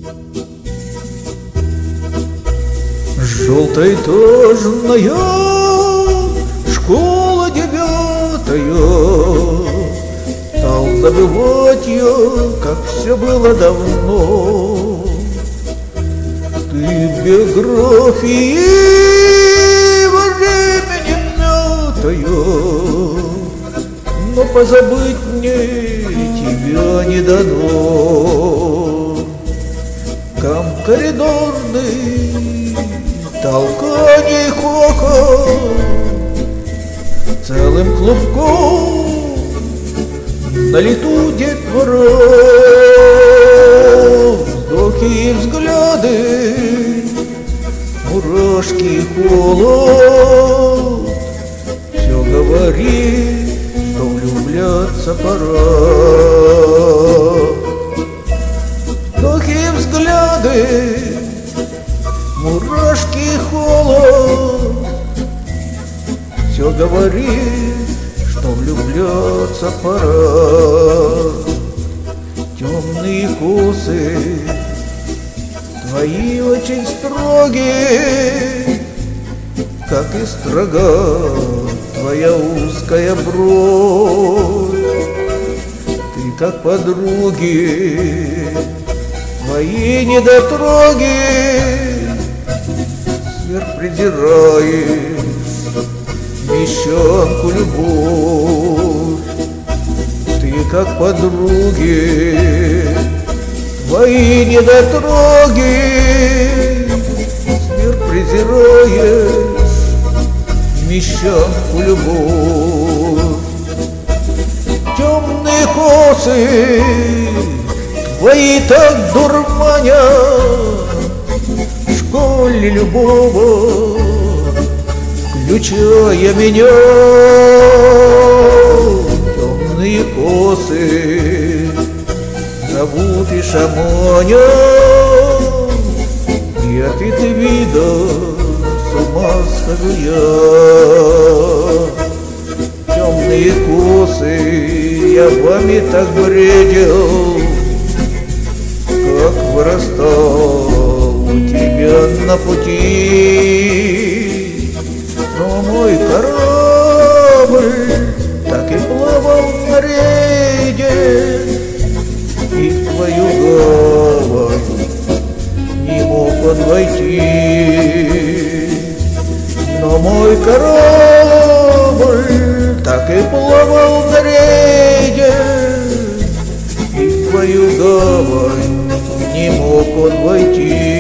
Желтоэтажная школа 9-я, стал забывать я, как все было давно. Ты в биографии временем мятая, но позабыть мне тебя не дано. Камп коридорный, толканий хохот, целым клубком на лету детвора, вздохи и взгляды, мурашки и холод. Все говорит, что влюбляться пора. Вздохи и взгляды, мурашки и холод. Все говорит, что влюбляться пора. Темные косы твои очень строгие, как и строга твоя узкая бровь. Ты как подруги твои недотроги сверхпрезираешь мещанку любовь. Ты как подруги твои недотроги сверхпрезираешь мещанку любовь. Темные косы твои так дурманят в школе любого, включая меня. Темные косы зовут и шаманят, и от их вида с ума схожу я. Темные косы, я вами так бредил, как вырастал у тебя на пути. Но мой корабль так и плавал на рейде, и в твою гавань не мог он войти. Но мой корабль так и плавал на рейде, и в твою гавань не мог он войти.